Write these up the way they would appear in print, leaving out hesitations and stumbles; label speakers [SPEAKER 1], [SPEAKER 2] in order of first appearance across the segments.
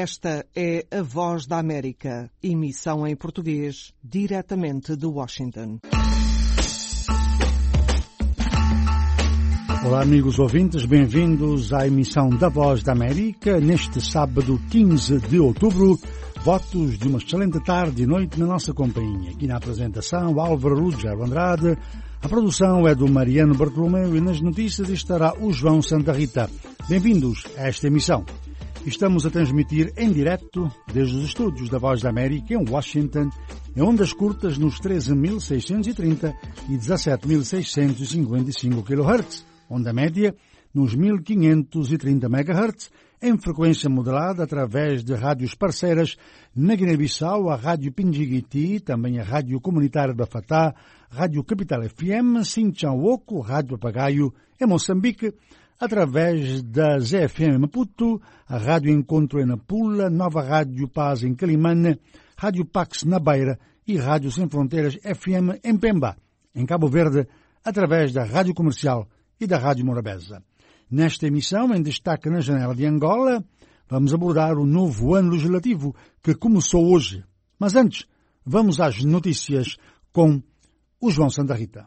[SPEAKER 1] Esta é a Voz da América, emissão em português, diretamente de Washington.
[SPEAKER 2] Olá, amigos ouvintes, bem-vindos à emissão da Voz da América, neste sábado 15 de outubro. Votos de uma excelente tarde e noite na nossa companhia. Aqui na apresentação, Álvaro Ruggiero Andrade. A produção é do Mariano Bartolomeu e nas notícias estará o João Santa Rita. Bem-vindos a esta emissão. Estamos a transmitir em direto desde os estúdios da Voz da América em Washington, em ondas curtas nos 13.630 e 17.655 kHz, onda média nos 1.530 MHz, em frequência modulada através de rádios parceiras na Guiné-Bissau, a Rádio Pindjiguiti, também a Rádio Comunitária da Fatá, Rádio Capital FM, Sinchão-Oco, Rádio Papagaio, em Moçambique, através da ZFM Maputo, a Rádio Encontro em Nampula, Nova Rádio Paz em Quelimane, Rádio Pax na Beira e Rádio Sem Fronteiras FM em Pemba, em Cabo Verde, através da Rádio Comercial e da Rádio Morabeza. Nesta emissão, em destaque na janela de Angola, vamos abordar o novo ano legislativo que começou hoje. Mas antes, vamos às notícias com o João Santa Rita.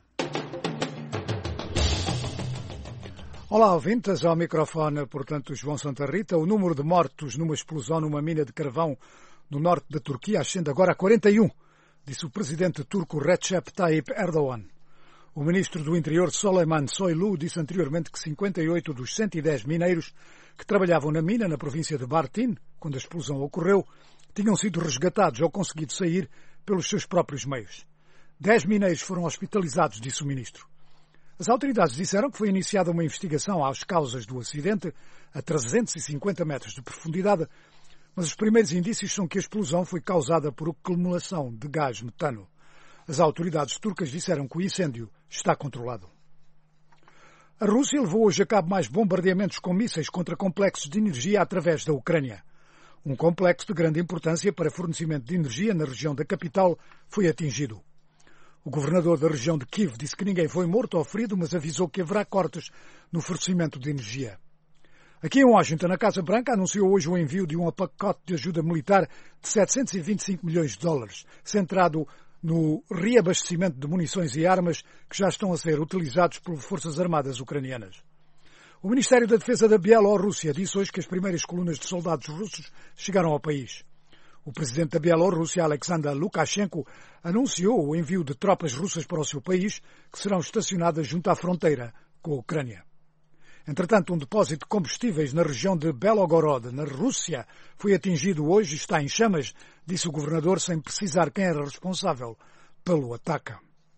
[SPEAKER 3] Olá, ouvintes, ao microfone, portanto, João Santa Rita. O número de mortos numa explosão numa mina de carvão no norte da Turquia ascende agora a 41, disse o presidente turco Recep Tayyip Erdogan. O ministro do Interior, Süleyman Soylu, disse anteriormente que 58 dos 110 mineiros que trabalhavam na mina na província de Bartın, quando a explosão ocorreu, tinham sido resgatados ou conseguido sair pelos seus próprios meios. 10 mineiros foram hospitalizados, disse o ministro. As autoridades disseram que foi iniciada uma investigação às causas do acidente a 350 metros de profundidade, mas os primeiros indícios são que a explosão foi causada por acumulação de gás metano. As autoridades turcas disseram que o incêndio está controlado. A Rússia levou hoje a cabo mais bombardeamentos com mísseis contra complexos de energia através da Ucrânia. Um complexo de grande importância para fornecimento de energia na região da capital foi atingido. O governador da região de Kiev disse que ninguém foi morto ou ferido, mas avisou que haverá cortes no fornecimento de energia. Aqui em Washington, a Casa Branca anunciou hoje o envio de um pacote de ajuda militar de 725 milhões de dólares, centrado no reabastecimento de munições e armas que já estão a ser utilizados por forças armadas ucranianas. O Ministério da Defesa da Bielorrússia disse hoje que as primeiras colunas de soldados russos chegaram ao país. O presidente da Bielorrússia, Alexander Lukashenko, anunciou o envio de tropas russas para o seu país, que serão estacionadas junto à fronteira com a Ucrânia. Entretanto, um depósito de combustíveis na região de Belgorod, na Rússia, foi atingido hoje e está em chamas, disse o governador, sem precisar quem era responsável pelo ataque.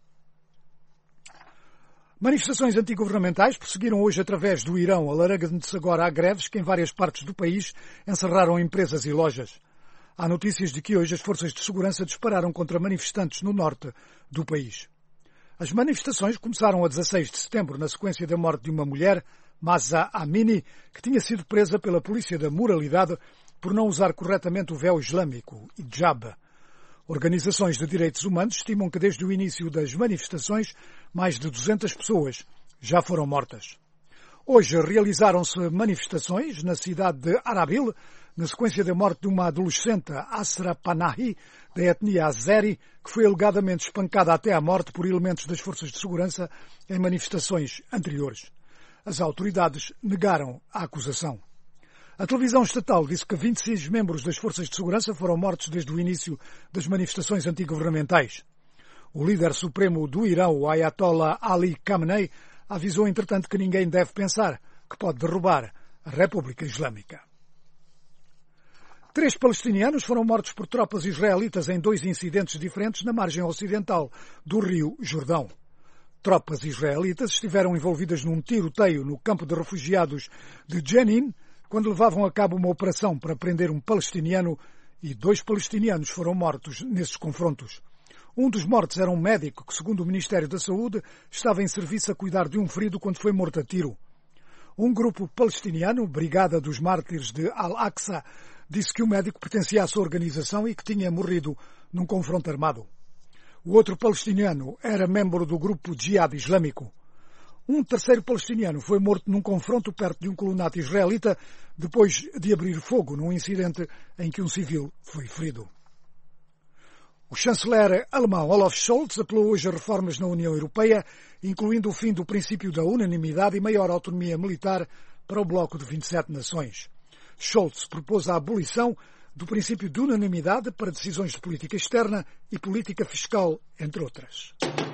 [SPEAKER 3] Manifestações antigovernamentais prosseguiram hoje através do Irão, alargando-se agora a greves que em várias partes do país encerraram empresas e lojas. Há notícias de que hoje as forças de segurança dispararam contra manifestantes no norte do país. As manifestações começaram a 16 de setembro, na sequência da morte de uma mulher, Mahsa Amini, que tinha sido presa pela polícia da moralidade por não usar corretamente o véu islâmico, hijab. Organizações de direitos humanos estimam que desde o início das manifestações mais de 200 pessoas já foram mortas. Hoje realizaram-se manifestações na cidade de Arabil, na sequência da morte de uma adolescente, Asra Panahi, da etnia Azeri, que foi alegadamente espancada até à morte por elementos das forças de segurança em manifestações anteriores. As autoridades negaram a acusação. A televisão estatal disse que 26 membros das forças de segurança foram mortos desde o início das manifestações antigovernamentais. O líder supremo do Irão, o Ayatollah Ali Khamenei, avisou, entretanto, que ninguém deve pensar que pode derrubar a República Islâmica. 3 palestinianos foram mortos por tropas israelitas em 2 incidentes diferentes na margem ocidental do rio Jordão. Tropas israelitas estiveram envolvidas num tiroteio no campo de refugiados de Jenin, quando levavam a cabo uma operação para prender um palestiniano, e 2 palestinianos foram mortos nesses confrontos. Um dos mortos era um médico que, segundo o Ministério da Saúde, estava em serviço a cuidar de um ferido quando foi morto a tiro. Um grupo palestiniano, Brigada dos Mártires de Al-Aqsa, disse que o médico pertencia à sua organização e que tinha morrido num confronto armado. O outro palestiniano era membro do grupo Jihad Islâmico. Um terceiro palestiniano foi morto num confronto perto de um colonato israelita depois de abrir fogo num incidente em que um civil foi ferido. O chanceler alemão Olaf Scholz apelou hoje a reformas na União Europeia, incluindo o fim do princípio da unanimidade e maior autonomia militar para o bloco de 27 nações. Scholz propôs a abolição do princípio de unanimidade para decisões de política externa e política fiscal, entre outras.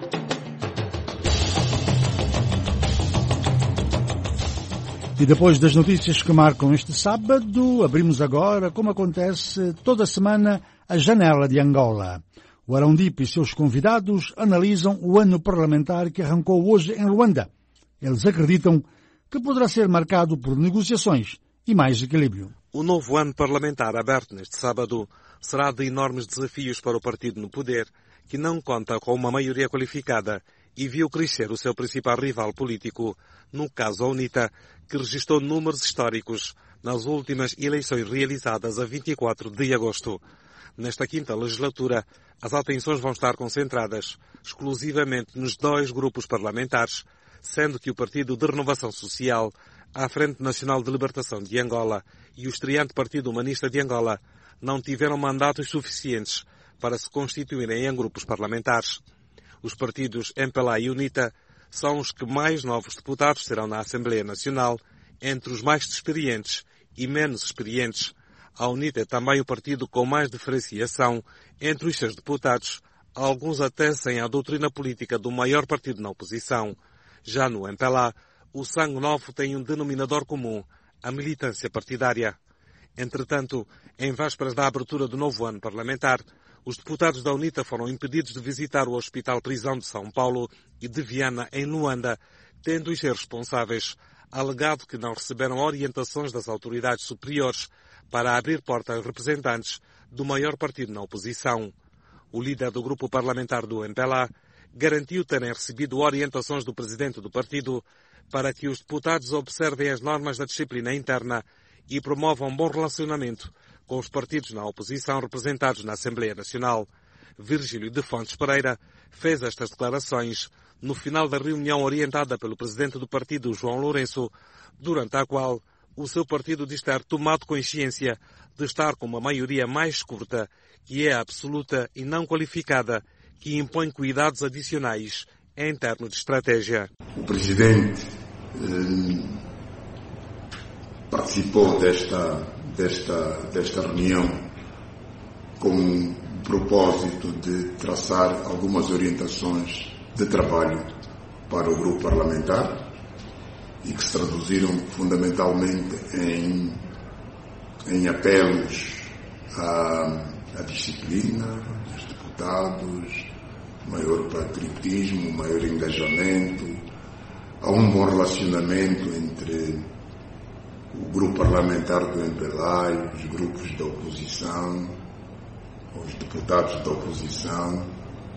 [SPEAKER 2] E depois das notícias que marcam este sábado, abrimos agora, como acontece toda semana, a janela de Angola. O Arão-Dip e seus convidados analisam o ano parlamentar que arrancou hoje em Luanda. Eles acreditam que poderá ser marcado por negociações e mais equilíbrio.
[SPEAKER 4] O novo ano parlamentar aberto neste sábado será de enormes desafios para o partido no poder, que não conta com uma maioria qualificada e viu crescer o seu principal rival político, no caso a UNITA, que registrou números históricos nas últimas eleições realizadas a 24 de agosto. Nesta quinta legislatura, as atenções vão estar concentradas exclusivamente nos dois grupos parlamentares, sendo que o Partido de Renovação Social, a Frente Nacional de Libertação de Angola e o estreante Partido Humanista de Angola não tiveram mandatos suficientes para se constituírem em grupos parlamentares. Os partidos MPLA e UNITA são os que mais novos deputados terão na Assembleia Nacional, entre os mais experientes e menos experientes. A UNITA é também o partido com mais diferenciação entre os seus deputados, alguns até sem a doutrina política do maior partido na oposição. Já no MPLA, o sangue novo tem um denominador comum, a militância partidária. Entretanto, em vésperas da abertura do novo ano parlamentar, os deputados da UNITA foram impedidos de visitar o Hospital Prisão de São Paulo e de Viana, em Luanda, tendo os seus responsáveis alegado que não receberam orientações das autoridades superiores para abrir porta aos representantes do maior partido na oposição. O líder do grupo parlamentar do MPLA garantiu terem recebido orientações do presidente do partido para que os deputados observem as normas da disciplina interna e promovam um bom relacionamento com os partidos na oposição representados na Assembleia Nacional. Virgílio de Fontes Pereira fez estas declarações no final da reunião orientada pelo presidente do partido, João Lourenço, durante a qual o seu partido diz ter tomado consciência de estar com uma maioria mais curta, que é absoluta e não qualificada, que impõe cuidados adicionais em termos de estratégia.
[SPEAKER 5] O presidente participou desta reunião com o propósito de traçar algumas orientações de trabalho para o grupo parlamentar e que se traduziram fundamentalmente em apelos à disciplina dos deputados, maior patriotismo, maior engajamento, a um bom relacionamento entre o grupo parlamentar do MPLA e os grupos da oposição, os deputados da oposição,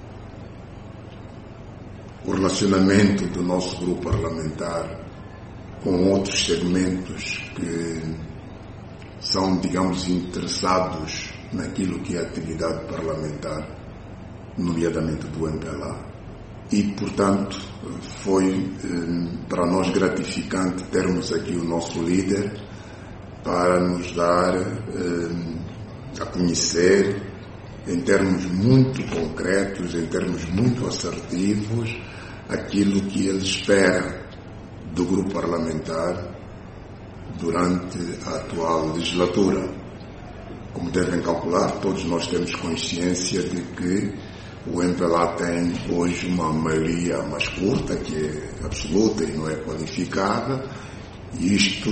[SPEAKER 5] o relacionamento do nosso grupo parlamentar com outros segmentos que são, digamos, interessados naquilo que é a atividade parlamentar, nomeadamente do MPLA. E, portanto, foi para nós gratificante termos aqui o nosso líder para nos dar a conhecer, em termos muito concretos, em termos muito assertivos, aquilo que ele espera do grupo parlamentar durante a atual legislatura. Como devem calcular, todos nós temos consciência de que o MPLA tem hoje uma maioria mais curta, que é absoluta e não é qualificada, e isto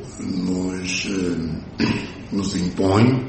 [SPEAKER 5] nos impõe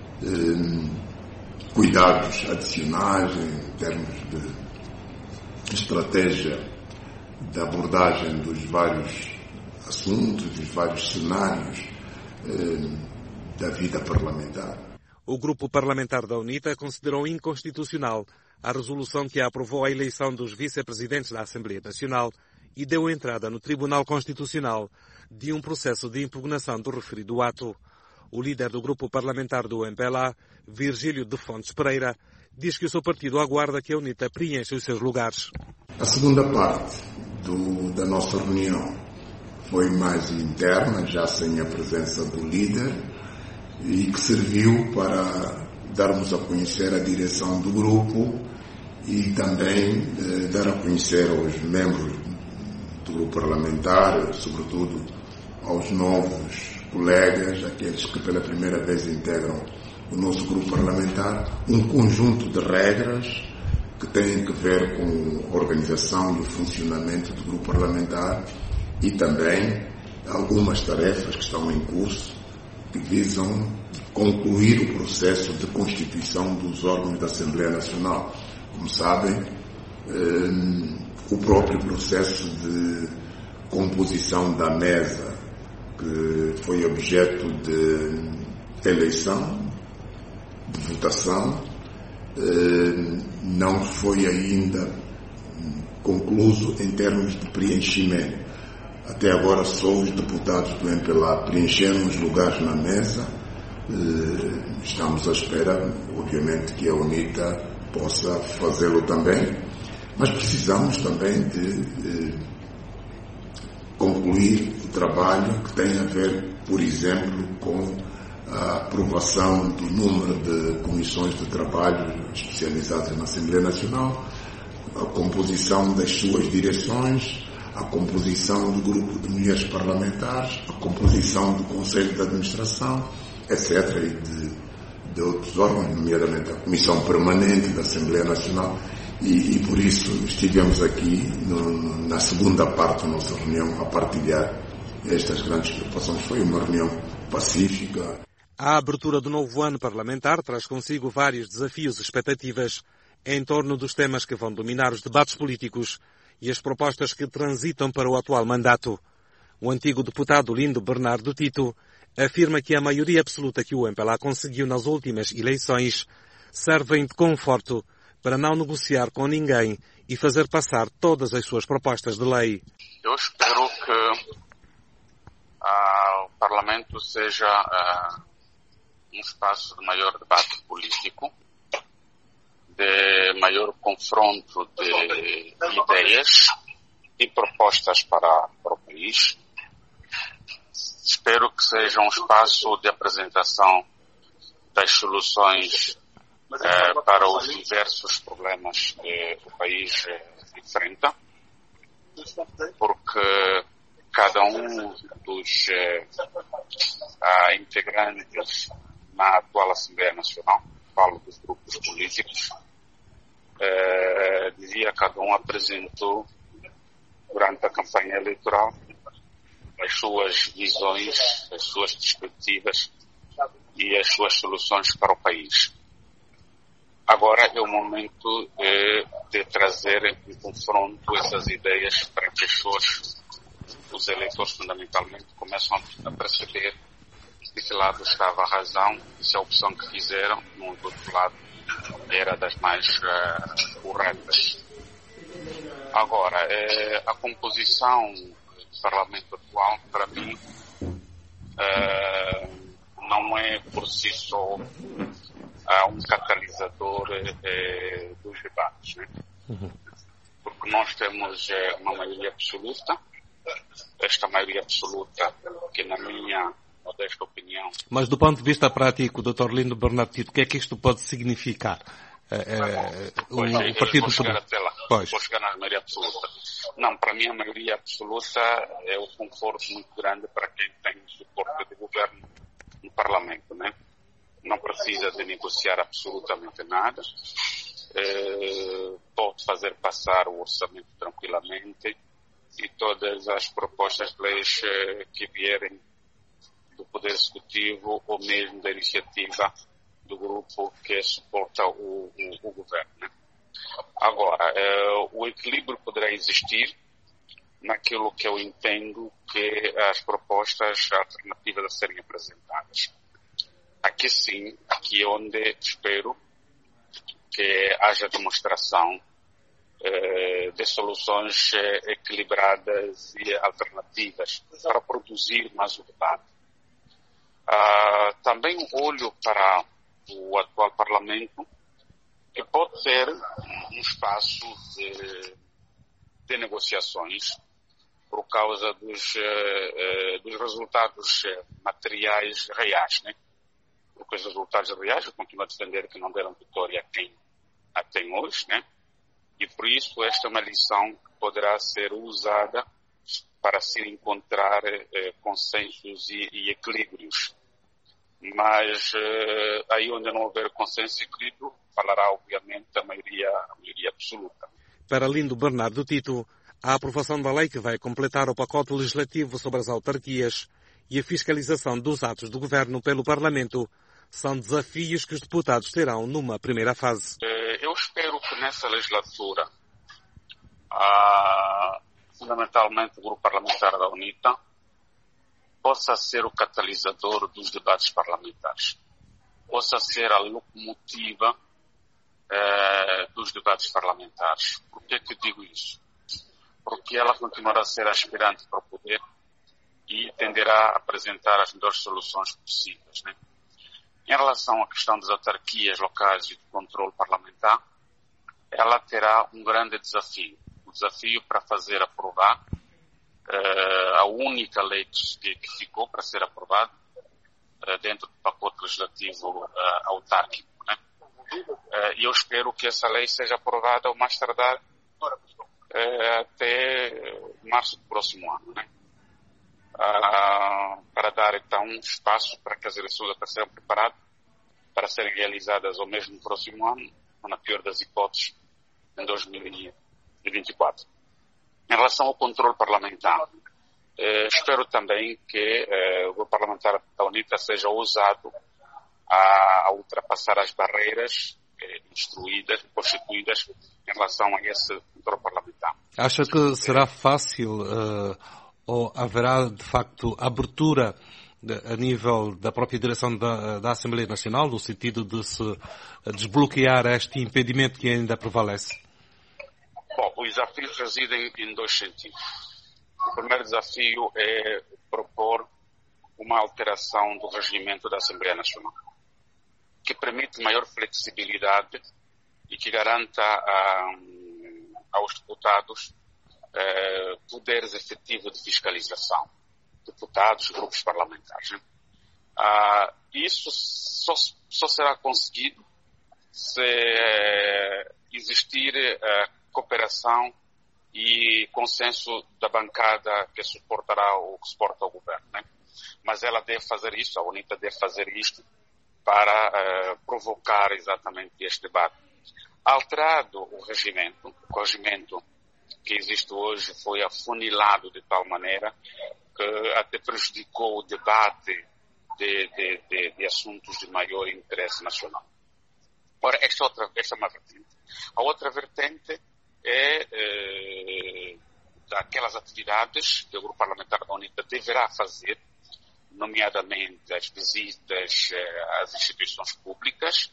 [SPEAKER 5] cuidados adicionais em termos de estratégia de abordagem dos vários assuntos, dos vários cenários da vida parlamentar.
[SPEAKER 4] O grupo parlamentar da UNITA considerou inconstitucional a resolução que aprovou a eleição dos vice-presidentes da Assembleia Nacional e deu entrada no Tribunal Constitucional de um processo de impugnação do referido ato. O líder do grupo parlamentar do MPLA, Virgílio de Fontes Pereira, diz que o seu partido aguarda que a UNITA preencha os seus lugares.
[SPEAKER 5] A segunda parte da nossa reunião foi mais interna, já sem a presença do líder, e que serviu para darmos a conhecer a direção do grupo e também dar a conhecer aos membros do grupo parlamentar, sobretudo aos novos colegas, aqueles que pela primeira vez integram o nosso grupo parlamentar, um conjunto de regras que têm que ver com a organização e o funcionamento do grupo parlamentar e também algumas tarefas que estão em curso que visam concluir o processo de constituição dos órgãos da Assembleia Nacional. Como sabem, o próprio processo de composição da mesa, que foi objeto de eleição, de votação, não foi ainda concluído em termos de preenchimento. Até agora só os deputados do MPLA preencheram os lugares na mesa. Estamos à espera, obviamente, que a UNITA possa fazê-lo também, mas precisamos também de concluir o trabalho que tem a ver, por exemplo, com a aprovação do número de comissões de trabalho especializadas na Assembleia Nacional, a composição das suas direções, a composição do grupo de mulheres parlamentares, a composição do Conselho de Administração, etc., e de outros órgãos, nomeadamente a Comissão Permanente da Assembleia Nacional, e por isso estivemos aqui na segunda parte da nossa reunião a partilhar estas grandes preocupações. Foi uma reunião pacífica.
[SPEAKER 4] A abertura do novo ano parlamentar traz consigo vários desafios e expectativas em torno dos temas que vão dominar os debates políticos e as propostas que transitam para o atual mandato. O antigo deputado Lindo Bernardo Tito afirma que a maioria absoluta que o MPLA conseguiu nas últimas eleições servem de conforto para não negociar com ninguém e fazer passar todas as suas propostas de lei.
[SPEAKER 6] Eu espero que o Parlamento seja um espaço de maior debate político, de maior confronto de ideias e propostas para o país. Espero que seja um espaço de apresentação das soluções para os diversos problemas que o país enfrenta, porque cada um dos integrantes na atual Assembleia Nacional, falo dos grupos políticos, cada um apresentou durante a campanha eleitoral as suas visões, as suas perspectivas e as suas soluções para o país. Agora é o momento de trazer em confronto essas ideias para que os eleitores fundamentalmente começam a perceber de que lado estava a razão e se a opção que fizeram, no outro lado, era das mais corretas. Agora, a composição do Parlamento atual, para mim, não é por si só um catalisador dos debates, né? Porque nós temos uma maioria absoluta, esta maioria absoluta, que na minha modesta opinião...
[SPEAKER 4] Mas do ponto de vista prático, Dr. Lindo Bernardo Tito, o que é que isto pode significar? O Partido
[SPEAKER 6] vou chegar até lá, vou chegar na maioria absoluta. Não, para mim a maioria absoluta é um conforto muito grande para quem tem suporte de governo no Parlamento, né? Não precisa de negociar absolutamente nada, pode fazer passar o orçamento tranquilamente e todas as propostas de leis que vierem do Poder Executivo ou mesmo da iniciativa do grupo que suporta o governo, né? Agora, o equilíbrio poderá existir naquilo que eu entendo que as propostas alternativas a serem apresentadas. Aqui sim, aqui é onde espero que haja demonstração de soluções equilibradas e alternativas para produzir mais o debate. Também olho para o atual Parlamento, que pode ser um espaço de negociações por causa dos resultados materiais reais, né? Porque os resultados reais, eu continuo a defender que não deram vitória a quem hoje, né? E por isso esta é uma lição que poderá ser usada para se encontrar consensos e equilíbrios. Mas aí onde não houver consenso e equilíbrio, falará obviamente a maioria absoluta.
[SPEAKER 4] Para Lindo Bernardo Tito, a aprovação da lei que vai completar o pacote legislativo sobre as autarquias e a fiscalização dos atos do governo pelo Parlamento são desafios que os deputados terão numa primeira fase.
[SPEAKER 6] Eu espero que nessa legislatura, fundamentalmente o grupo parlamentar da UNITA, possa ser o catalisador dos debates parlamentares, possa ser a locomotiva dos debates parlamentares. Por que digo isso? Porque ela continuará a ser aspirante para o poder e tenderá a apresentar as melhores soluções possíveis, né? Em relação à questão das autarquias locais e do controle parlamentar, ela terá um grande desafio. O desafio para fazer aprovar a única lei que ficou para ser aprovada dentro do pacote legislativo autárquico, né? E eu espero que essa lei seja aprovada ao mais tardar até março do próximo ano, né? Para dar então um espaço para que as eleições estejam preparadas para serem realizadas ao mesmo no próximo ano, ou na pior das hipóteses, em 2024. Em relação ao controle parlamentar, espero também que o grupo parlamentar da UNITA seja ousado a ultrapassar as barreiras constituídas em relação a esse controle parlamentar.
[SPEAKER 4] Acha que será fácil ou haverá, de facto, abertura a nível da própria direção da Assembleia Nacional, no sentido de se desbloquear este impedimento que ainda prevalece?
[SPEAKER 6] Bom, os desafios residem em dois sentidos. O primeiro desafio é propor uma alteração do regimento da Assembleia Nacional, que permite maior flexibilidade e que garanta aos deputados poderes efetivos de fiscalização, deputados, grupos parlamentares, né? Isso só será conseguido se existir cooperação e consenso da bancada que suportará ou que suporta o governo, né? Mas ela deve fazer isso, a UNITA deve fazer isto para provocar exatamente este debate. Alterado o regimento que existe hoje foi afunilado de tal maneira que até prejudicou o debate de assuntos de maior interesse nacional. Ora, esta é uma vertente. A outra vertente é daquelas atividades que o grupo parlamentar da UNITA deverá fazer, nomeadamente as visitas às instituições públicas,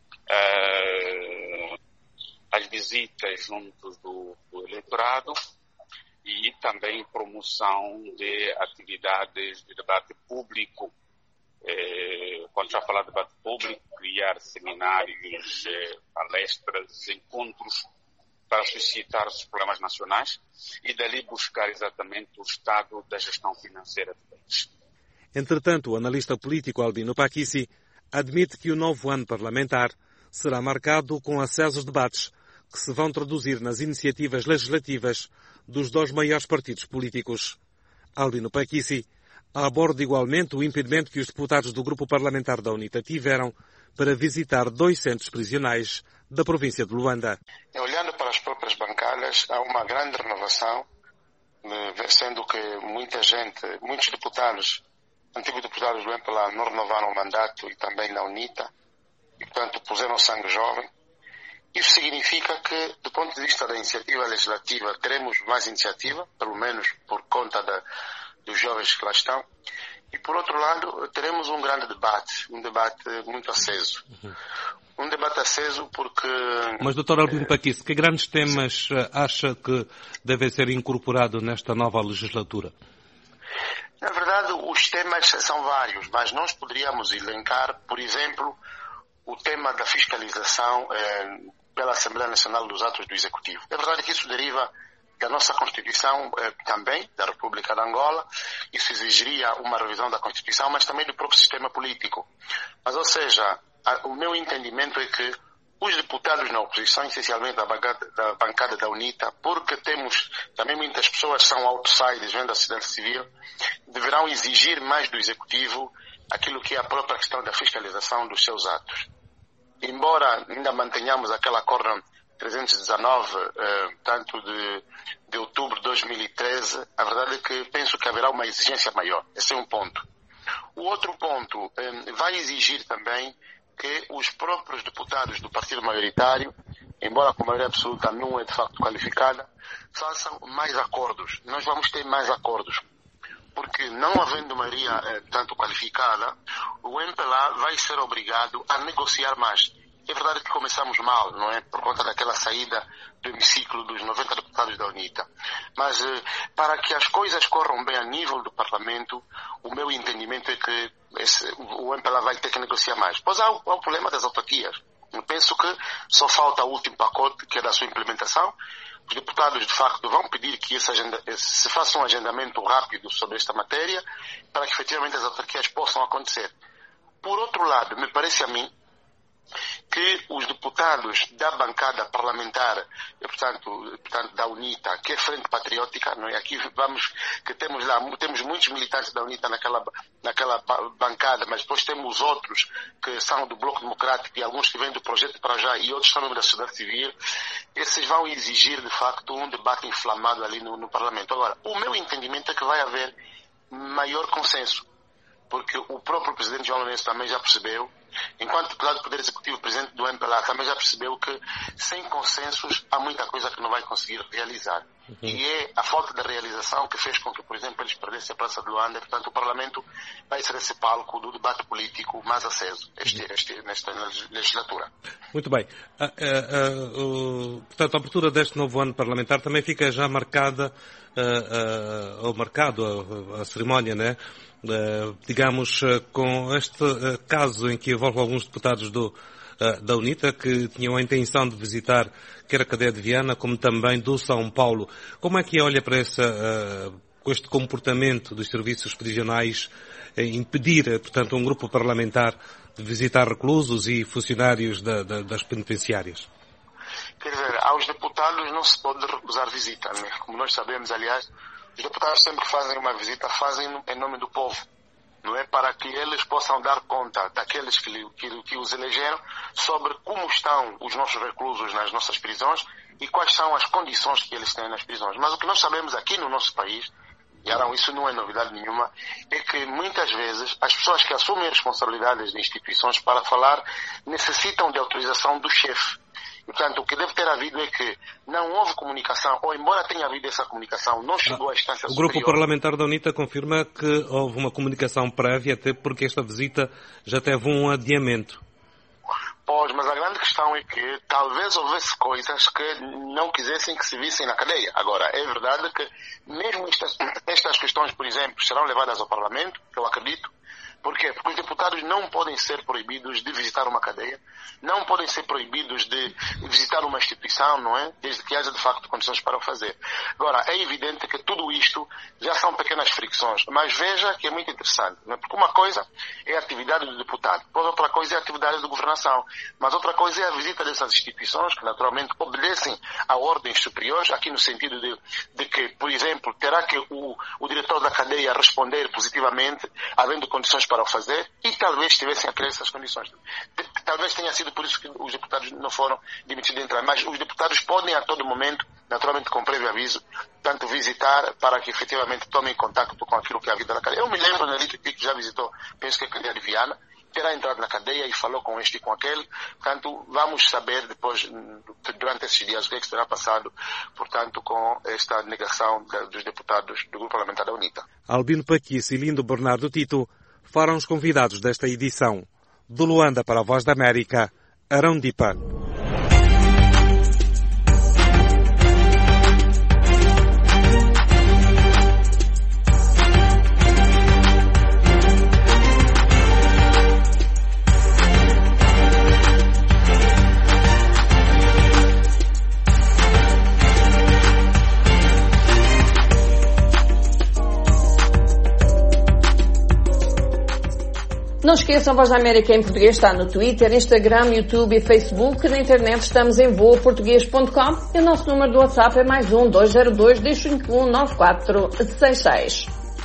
[SPEAKER 6] as visitas junto do eleitorado e também promoção de atividades de debate público. Quando já falar de debate público, criar seminários, palestras, encontros para suscitar os problemas nacionais e dali buscar exatamente o estado da gestão financeira do país.
[SPEAKER 4] Entretanto, o analista político Albino Paquissi admite que o novo ano parlamentar será marcado com acesos debates que se vão traduzir nas iniciativas legislativas dos dois maiores partidos políticos. Albino Paquissi aborda igualmente o impedimento que os deputados do grupo parlamentar da UNITA tiveram para visitar 2 centros prisionais da província de Luanda.
[SPEAKER 7] Olhando para as próprias bancadas, há uma grande renovação, sendo que muitos deputados, antigos deputados do MPLA, não renovaram o mandato e também na UNITA, e portanto puseram sangue jovem. Isso significa que, do ponto de vista da iniciativa legislativa, teremos mais iniciativa, pelo menos por conta dos jovens que lá estão. E, por outro lado, teremos um grande debate, um debate muito aceso. Um debate aceso porque...
[SPEAKER 4] Mas, Dr. Albino Paquissi, que grandes temas acha que devem ser incorporados nesta nova legislatura?
[SPEAKER 7] Na verdade, os temas são vários, mas nós poderíamos elencar, por exemplo, o tema da fiscalização pela Assembleia Nacional dos Atos do Executivo. É verdade que isso deriva da nossa Constituição também, da República de Angola. Isso exigiria uma revisão da Constituição, mas também do próprio sistema político. Mas, ou seja, o meu entendimento é que os deputados na oposição, essencialmente da bancada da UNITA, porque temos também muitas pessoas que são outsiders, vêm da sociedade civil, deverão exigir mais do Executivo aquilo que é a própria questão da fiscalização dos seus atos. Embora ainda mantenhamos aquele acordo 319, tanto de outubro de 2013, a verdade é que penso que haverá uma exigência maior. Esse é um ponto. O outro ponto vai exigir também que os próprios deputados do partido maioritário, embora com maioria absoluta não é de facto qualificada, façam mais acordos. Nós vamos ter mais acordos. Porque não havendo maioria tanto qualificada, o MPLA vai ser obrigado a negociar mais. É verdade que começamos mal, não é? Por conta daquela saída do hemiciclo dos 90 deputados da UNITA. Mas para que as coisas corram bem a nível do Parlamento, o meu entendimento é que o MPLA vai ter que negociar mais. Pois há o problema das autarquias. Eu penso que só falta o último pacote, que é da sua implementação. Os deputados, de facto, vão pedir que se faça um agendamento rápido sobre esta matéria para que, efetivamente, as autarquias possam acontecer. Por outro lado, me parece a mim que os deputados da bancada parlamentar, portanto da UNITA, que é Frente Patriótica, não é? Aqui temos muitos militantes da UNITA naquela bancada, mas depois temos outros que são do Bloco Democrático e alguns que vêm do Projeto para Já e outros também da sociedade civil. Esses vão exigir, de facto, um debate inflamado ali no Parlamento. Agora, o meu entendimento é que vai haver maior consenso, porque o próprio presidente João Lourenço também já percebeu, enquanto deputado do Poder Executivo, presidente do MPLA, também já percebeu que sem consensos há muita coisa que não vai conseguir realizar. E é a falta de realização que fez com que, por exemplo, eles perdessem a Praça de Luanda. Portanto, o Parlamento vai ser esse palco do debate político mais aceso nesta legislatura.
[SPEAKER 4] Muito bem. Portanto, a abertura deste novo ano parlamentar também fica já marcada, a cerimónia, né? Digamos, com este caso em que envolve alguns deputados da UNITA que tinham a intenção de visitar quer a cadeia de Viana como também do São Paulo. Como é que olha para com este comportamento dos serviços prisionais impedir, portanto, um grupo parlamentar de visitar reclusos e funcionários das penitenciárias?
[SPEAKER 7] Quer dizer, aos deputados não se pode recusar visita, né? Como nós sabemos, aliás, os deputados sempre que fazem uma visita, fazem em nome do povo, não é? Para que eles possam dar conta daqueles que os elegeram sobre como estão os nossos reclusos nas nossas prisões e quais são as condições que eles têm nas prisões. Mas o que nós sabemos aqui no nosso país, e Arão, isso não é novidade nenhuma, é que muitas vezes as pessoas que assumem responsabilidades de instituições para falar necessitam de autorização do chefe. Portanto, o que deve ter havido é que não houve comunicação, ou embora tenha havido essa comunicação, não chegou à instância superior.
[SPEAKER 4] O grupo parlamentar da UNITA confirma que houve uma comunicação prévia, até porque esta visita já teve um adiamento.
[SPEAKER 7] Pois, mas a grande questão é que talvez houvesse coisas que não quisessem que se vissem na cadeia. Agora, é verdade que mesmo estas questões, por exemplo, serão levadas ao Parlamento, eu acredito. Por quê? Porque os deputados não podem ser proibidos de visitar uma cadeia, não podem ser proibidos de visitar uma instituição, não é? Desde que haja, de facto, condições para o fazer. Agora, é evidente que tudo isto já são pequenas fricções, mas veja que é muito interessante, não é? Porque uma coisa é a atividade do deputado, depois outra coisa é a atividade de governação, mas outra coisa é a visita dessas instituições, que naturalmente obedecem a ordens superiores, aqui no sentido de que, por exemplo, terá que o diretor da cadeia responder positivamente, havendo condições para o fazer, e talvez tivessem a criar essas condições. Talvez tenha sido por isso que os deputados não foram demitidos de entrar, mas os deputados podem a todo momento, naturalmente com prévio aviso, tanto visitar para que efetivamente tomem contato com aquilo que é a vida da cadeia. Eu me lembro, Nelito, que já visitou, penso que a cadeia de Viana, terá entrado na cadeia e falou com este e com aquele. Portanto, vamos saber depois, durante esses dias, o que é que será passado, portanto, com esta negação dos deputados do Grupo Parlamentar da UNITA.
[SPEAKER 4] Albino Paquice e Lindo Bernardo Tito foram os convidados desta edição. De Luanda para a Voz da América, Arão Dipa.
[SPEAKER 8] Não esqueçam, Voz da América em Português está no Twitter, Instagram, YouTube e Facebook. Na internet estamos em voaportuguês.com e o nosso número do WhatsApp é +1 202 251 9466.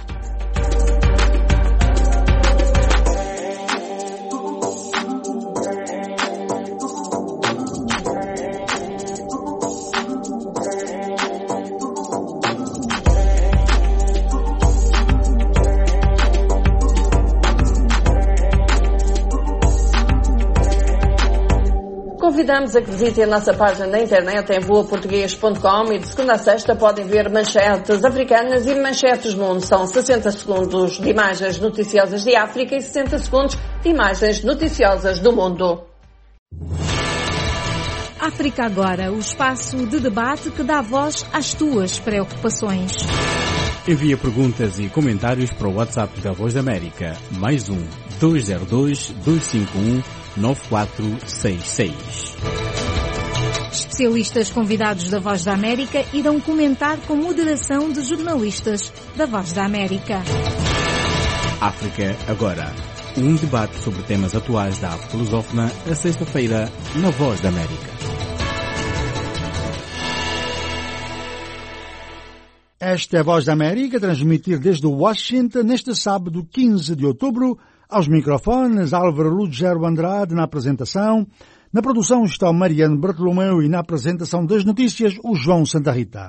[SPEAKER 8] Convidamos a que visitem a nossa página na internet em voaportuguês.com e de segunda a sexta podem ver manchetes africanas e manchetes do mundo. São 60 segundos de imagens noticiosas de África e 60 segundos de imagens noticiosas do mundo.
[SPEAKER 9] África Agora, o espaço de debate que dá voz às tuas preocupações.
[SPEAKER 10] Envia perguntas e comentários para o WhatsApp da Voz da América, +1 202 251 9466.
[SPEAKER 9] Especialistas convidados da Voz da América irão comentar com moderação de jornalistas da Voz da América.
[SPEAKER 10] África Agora, um debate sobre temas atuais da África lusófona, a sexta-feira, na Voz da América.
[SPEAKER 2] Esta é a Voz da América, a transmitir desde Washington, neste sábado, 15 de outubro, aos microfones, Álvaro Lugero Andrade na apresentação. Na produção está o Mariano Bartolomeu e na apresentação das notícias o João Santa Rita.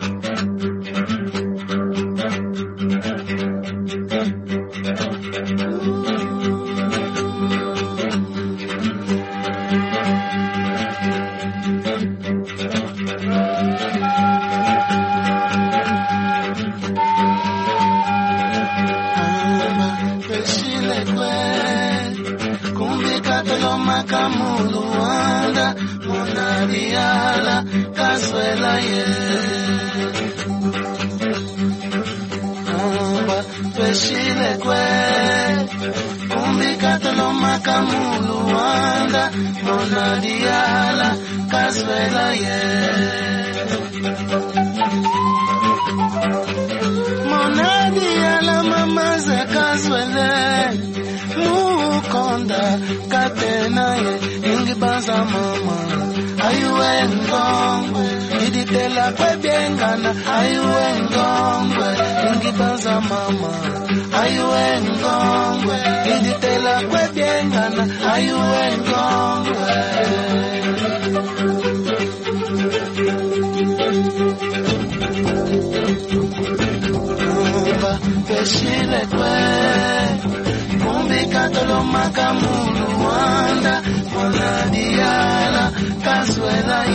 [SPEAKER 11] Kamuluanda Monadiala Cazuela Amba Peshile Kwe Umbikatelo Makamuluanda Monadiala Cazuela Monadiala Mamaza Cazuela Mukonda Katena Ingibaza mama Ayuwe ngongwe Iditela kwe biengana Ayuwe ngongwe Ingibaza mama Ayuwe ngongwe Iditela kwe biengana Ayuwe ngongwe Peshile kwe Umbikatolo makamulu wanda Monadiala Cazuela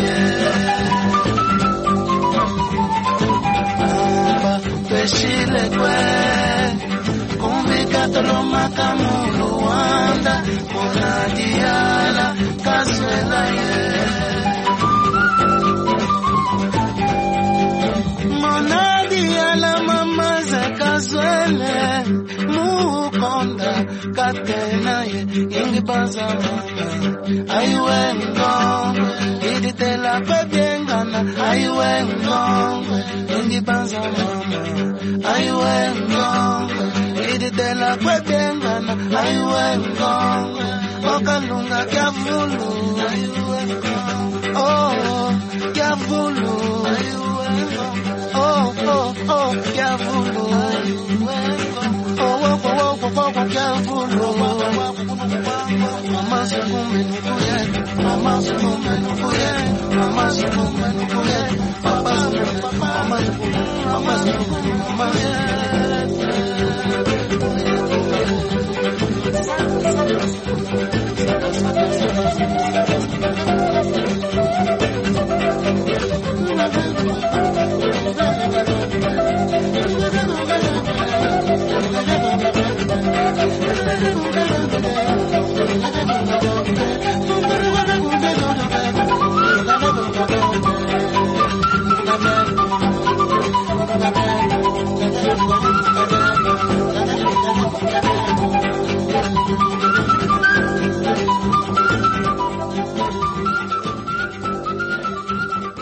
[SPEAKER 11] Amba Peshile kwe Umbikatolo makamulu wanda Monadiala Cazuela Monadiala mamaza Cazuela Mukonda Katena Ingibaza mama Ayuwe ngongwe Iditela kwebiengana Ayuwe ngongwe Ingibaza mama Ayuwe ngongwe Iditela kwebiengana Ayuwe ngongwe Okalunga kiavulu Ayuwe ngongwe Oh kiavulu Ayuwe ngongwe Oh oh oh kiavulu Ayuwe ngongwe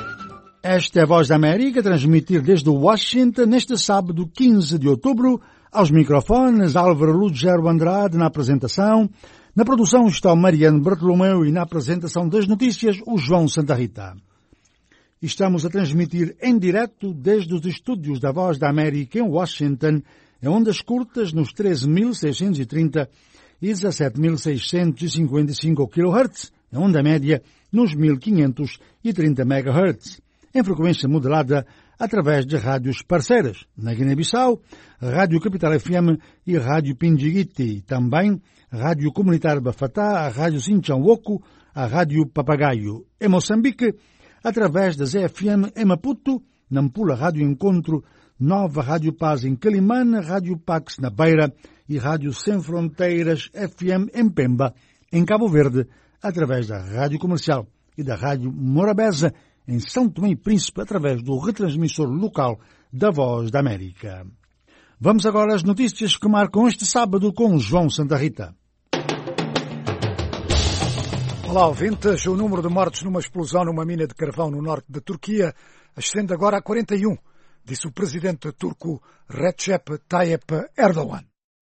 [SPEAKER 2] Esta é a Voz da América, a transmitir desde Washington, neste sábado, 15 de outubro, Aos microfones, Álvaro Lugero Andrade na apresentação. Na produção está o Mariano Bartolomeu e na apresentação das notícias o João Santa Rita. Estamos a transmitir em direto desde os estúdios da Voz da América em Washington, em ondas curtas nos 13.630 e 17.655 kHz, em onda média nos 1.530 MHz, em frequência modulada através de rádios parceiras, na Guiné-Bissau, Rádio Capital FM e Rádio Pindiguiti, também Rádio Comunitária Bafatá, a Rádio Sinchão-Woco, a Rádio Papagaio. Em Moçambique, através da ZFM em Maputo, Nampula Rádio Encontro, Nova Rádio Paz em Calimana, Rádio Pax na Beira e Rádio Sem Fronteiras FM em Pemba, em Cabo Verde, através da Rádio Comercial e da Rádio Morabeza, em São Tomé e Príncipe, através do retransmissor local da Voz da América. Vamos agora às notícias que marcam este sábado com João Santa Rita.
[SPEAKER 3] Olá, ouvintes. O número de mortos numa explosão numa mina de carvão no norte da Turquia ascende agora a 41, disse o presidente turco Recep Tayyip Erdogan.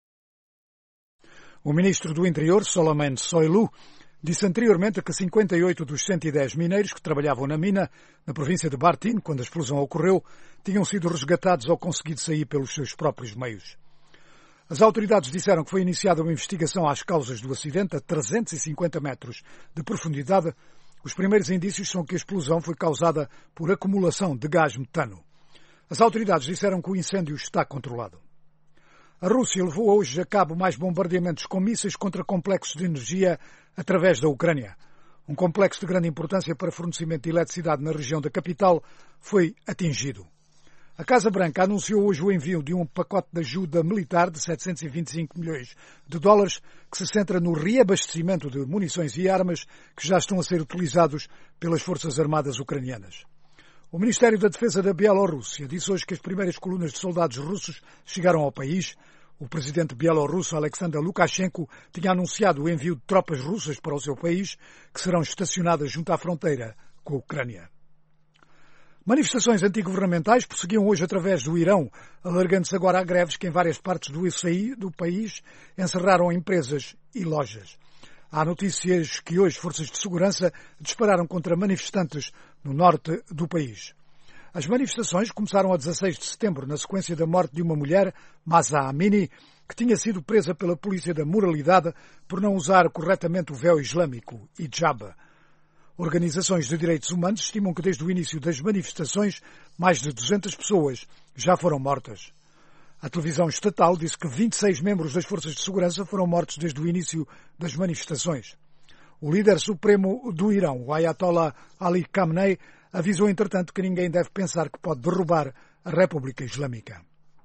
[SPEAKER 3] O ministro do Interior, Süleyman Soylu, disse anteriormente que 58 dos 110 mineiros que trabalhavam na mina, na província de Bartın, quando a explosão ocorreu, tinham sido resgatados ou conseguido sair pelos seus próprios meios. As autoridades disseram que foi iniciada uma investigação às causas do acidente a 350 metros de profundidade. Os primeiros indícios são que a explosão foi causada por acumulação de gás metano. As autoridades disseram que o incêndio está controlado. A Rússia levou hoje a cabo mais bombardeamentos com mísseis contra complexos de energia através da Ucrânia. Um complexo de grande importância para fornecimento de eletricidade na região da capital foi atingido. A Casa Branca anunciou hoje o envio de um pacote de ajuda militar de 725 milhões de dólares que se centra no reabastecimento de munições e armas que já estão a ser utilizados pelas Forças Armadas ucranianas. O Ministério da Defesa da Bielorrússia disse hoje que as primeiras colunas de soldados russos chegaram ao país. O presidente bielorrusso Alexander Lukashenko tinha anunciado o envio de tropas russas para o seu país, que serão estacionadas junto à fronteira com a Ucrânia. Manifestações antigovernamentais prosseguiam hoje através do Irão, alargando-se agora a greves que em várias partes do país encerraram empresas e lojas. Há notícias que hoje forças de segurança dispararam contra manifestantes no norte do país. As manifestações começaram a 16 de setembro, na sequência da morte de uma mulher, Mahsa Amini, que tinha sido presa pela polícia da moralidade por não usar corretamente o véu islâmico, hijab. Organizações de direitos humanos estimam que desde o início das manifestações, mais de 200 pessoas já foram mortas. A televisão estatal disse que 26 membros das forças de segurança foram mortos desde o início das manifestações. O líder supremo do Irão, o Ayatollah Ali Khamenei, avisou, entretanto, que ninguém deve pensar que pode derrubar a República Islâmica.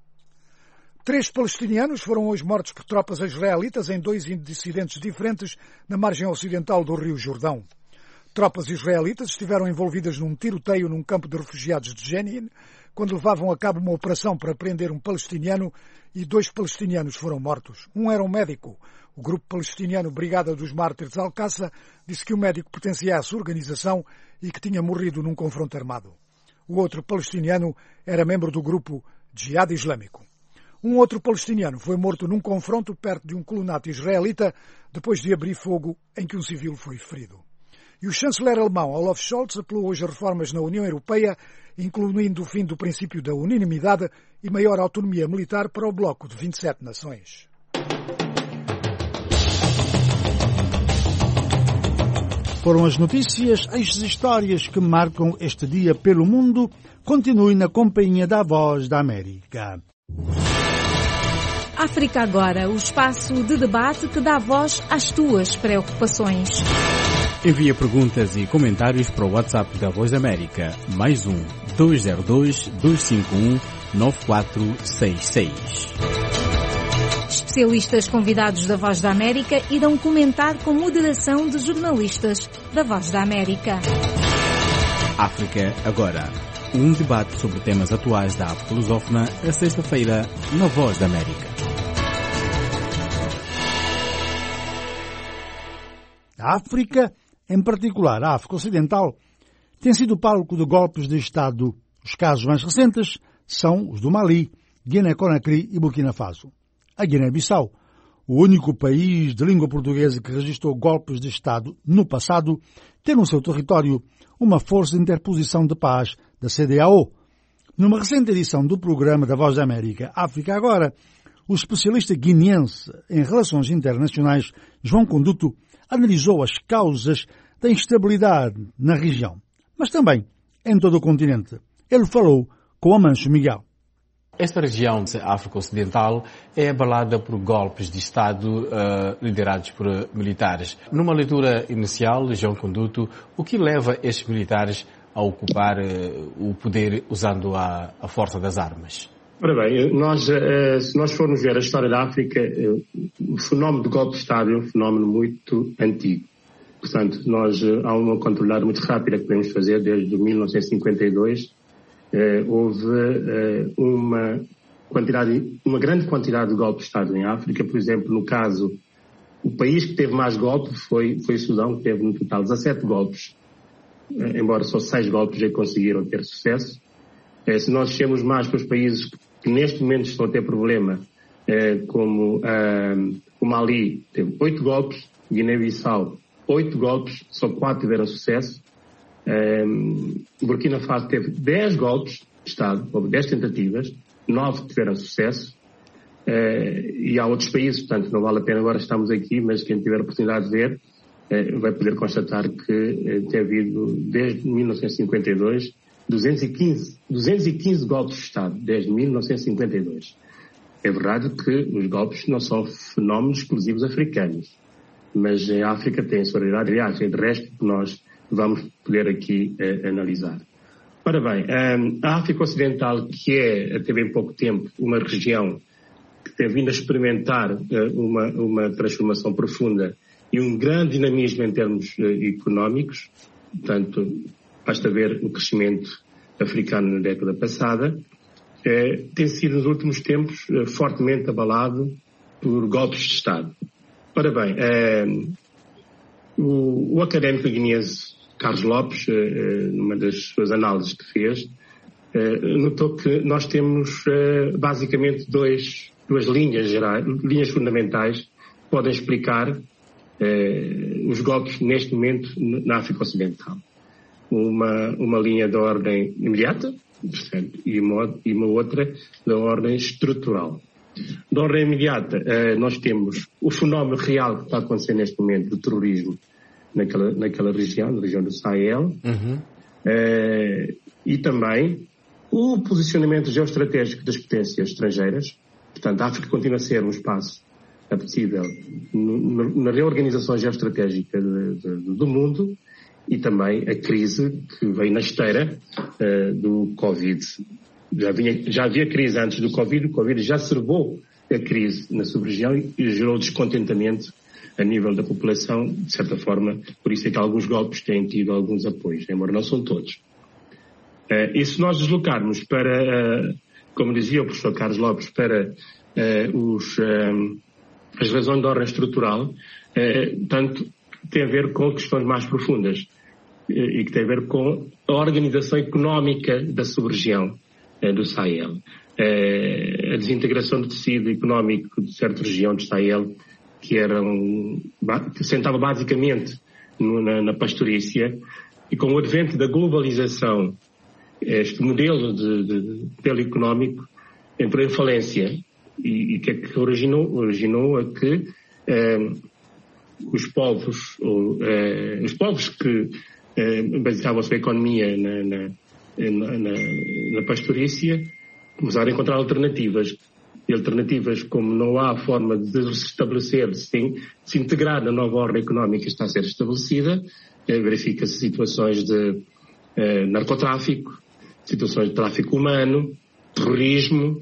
[SPEAKER 3] 3 palestinianos foram hoje mortos por tropas israelitas em 2 incidentes diferentes na margem ocidental do Rio Jordão. Tropas israelitas estiveram envolvidas num tiroteio num campo de refugiados de Jenin, quando levavam a cabo uma operação para prender um palestiniano e 2 palestinianos foram mortos. Um era um médico. O grupo palestiniano Brigada dos Mártires de Al-Aqsa disse que o médico pertencia à sua organização e que tinha morrido num confronto armado. O outro palestiniano era membro do grupo Jihad Islâmico. Um outro palestiniano foi morto num confronto perto de um colonato israelita depois de abrir fogo em que um civil foi ferido. E o chanceler alemão Olaf Scholz apelou hoje a reformas na União Europeia, incluindo o fim do princípio da unanimidade e maior autonomia militar para o bloco de 27 nações.
[SPEAKER 2] Foram as notícias, as histórias que marcam este dia pelo mundo. Continue na companhia da Voz da América.
[SPEAKER 9] África Agora, o espaço de debate que dá voz às tuas preocupações.
[SPEAKER 10] Envia perguntas e comentários para o WhatsApp da Voz da América, +1 202 251 9466.
[SPEAKER 9] Especialistas convidados da Voz da América irão comentar com moderação de jornalistas da Voz da América.
[SPEAKER 10] África Agora, um debate sobre temas atuais da África lusófona, a sexta-feira, na Voz da América.
[SPEAKER 2] A África, em particular a África Ocidental, tem sido palco de golpes de Estado. Os casos mais recentes são os do Mali, Guiné-Conakry e Burkina Faso. a Guiné-Bissau, o único país de língua portuguesa que registrou golpes de Estado no passado, tem no seu território uma força de interposição de paz da CEDEAO. Numa recente edição do programa da Voz da América, África Agora, o especialista guineense em relações internacionais, João Conduto, analisou as causas da instabilidade na região, mas também em todo o continente. Ele falou com Amancio Miguel.
[SPEAKER 12] Esta região da África Ocidental é abalada por golpes de Estado liderados por militares. Numa leitura inicial, João Conduto, o que leva estes militares a ocupar o poder usando a força das armas?
[SPEAKER 13] Ora bem, se nós formos ver a história da África, o fenómeno do golpe de Estado é um fenómeno muito antigo. Portanto, há uma controlada muito rápida que podemos fazer desde 1952. Houve uma grande quantidade de golpes de Estado em África. Por exemplo, no caso, o país que teve mais golpes foi o Sudão, que teve no total 17 golpes, embora só 6 golpes já conseguiram ter sucesso. Se nós descemos mais para os países que neste momento estão a ter problema, como o Mali, teve 8 golpes, Guiné-Bissau, 8 golpes, só 4 tiveram sucesso. Burkina Faso teve 10 golpes de Estado, houve 10 tentativas, 9 tiveram sucesso, e há outros países, portanto não vale a pena agora estarmos aqui, mas quem tiver a oportunidade de ver vai poder constatar que tem havido desde 1952 215 golpes de Estado, desde 1952. É verdade que os golpes não são fenómenos exclusivos africanos, mas em África tem sua realidade, aliás, é de resto que nós vamos poder aqui analisar. Ora bem, a África Ocidental, que é, até bem pouco tempo, uma região que tem vindo a experimentar uma transformação profunda e um grande dinamismo em termos económicos, portanto, basta ver o crescimento africano na década passada, tem sido nos últimos tempos fortemente abalado por golpes de Estado. Ora bem, o académico guineense Carlos Lopes, numa das suas análises que fez, notou que nós temos basicamente duas linhas fundamentais que podem explicar os golpes neste momento na África Ocidental. Uma linha da ordem imediata, certo? E uma outra da ordem estrutural. Da ordem imediata, nós temos o fenómeno real que está a acontecer neste momento do terrorismo naquela região, na região do Sahel, e também o posicionamento geoestratégico das potências estrangeiras. Portanto, a África continua a ser um espaço apetecível na reorganização geoestratégica do mundo, e também a crise que veio na esteira do Covid. Já havia crise antes do Covid, o Covid já acerbou a crise na sub-região e gerou descontentamento a nível da população, de certa forma, por isso é que alguns golpes têm tido alguns apoios, embora não são todos. E se nós deslocarmos para, como dizia o professor Carlos Lopes, para as razões de ordem estrutural, tanto tem a ver com questões mais profundas e que tem a ver com a organização económica da sub-região do Sahel. A desintegração do tecido económico de certa região do Sahel, que sentava basicamente na pastorícia, e com o advento da globalização, este modelo de económico entrou em falência. E o que é que originou? Originou a que os povos que baseavam a sua economia na pastorícia começaram a encontrar alternativas. E alternativas, como não há forma de se estabelecer, de se integrar na nova ordem económica que está a ser estabelecida, verifica-se situações de narcotráfico, situações de tráfico humano, terrorismo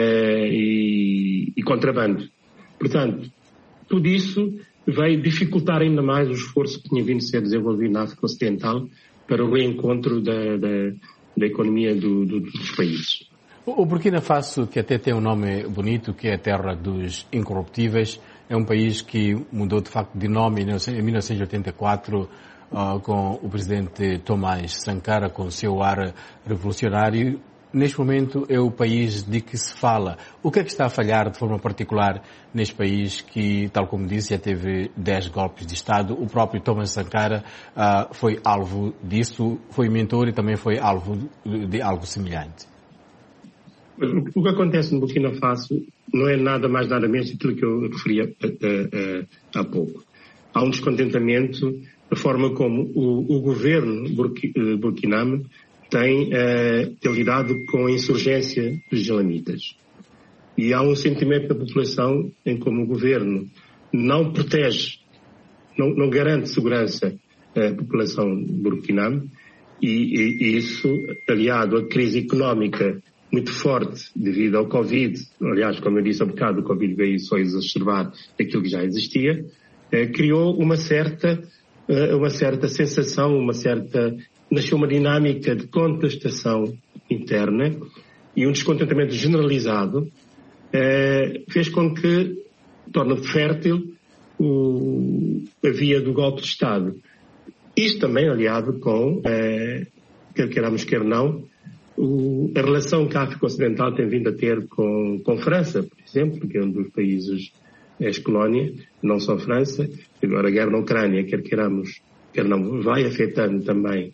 [SPEAKER 13] e contrabando. Portanto, tudo isso veio dificultar ainda mais o esforço que tinha vindo a ser desenvolvido na África Ocidental para o reencontro da economia dos países.
[SPEAKER 12] O Burkina Faso, que até tem um nome bonito, que é a terra dos incorruptíveis, é um país que mudou de facto de nome em 1984 com o presidente Thomas Sankara, com o seu ar revolucionário, neste momento é o país de que se fala. O que é que está a falhar de forma particular neste país que, tal como disse, já teve 10 golpes de Estado? O próprio Thomas Sankara foi alvo disso, foi mentor e também foi alvo de algo semelhante.
[SPEAKER 13] O que acontece no Burkina Faso não é nada mais nada menos aquilo que eu referia há pouco. Há um descontentamento da forma como o governo burkiname tem lidado com a insurgência dos islamitas. E há um sentimento da população em como o governo não protege, não garante segurança à população burkiname, e isso, aliado à crise económica muito forte devido ao Covid, aliás, como eu disse há bocado, o Covid veio só exacerbar aquilo que já existia, criou uma certa sensação, nasceu uma dinâmica de contestação interna e um descontentamento generalizado fez com que torne fértil a via do golpe de Estado. Isto também aliado com, quer queiramos, quer não, a relação que a África Ocidental tem vindo a ter com França, por exemplo, que é um dos países ex-colónia, não só França. Agora a guerra na Ucrânia, quer queiramos, quer não, vai afetando também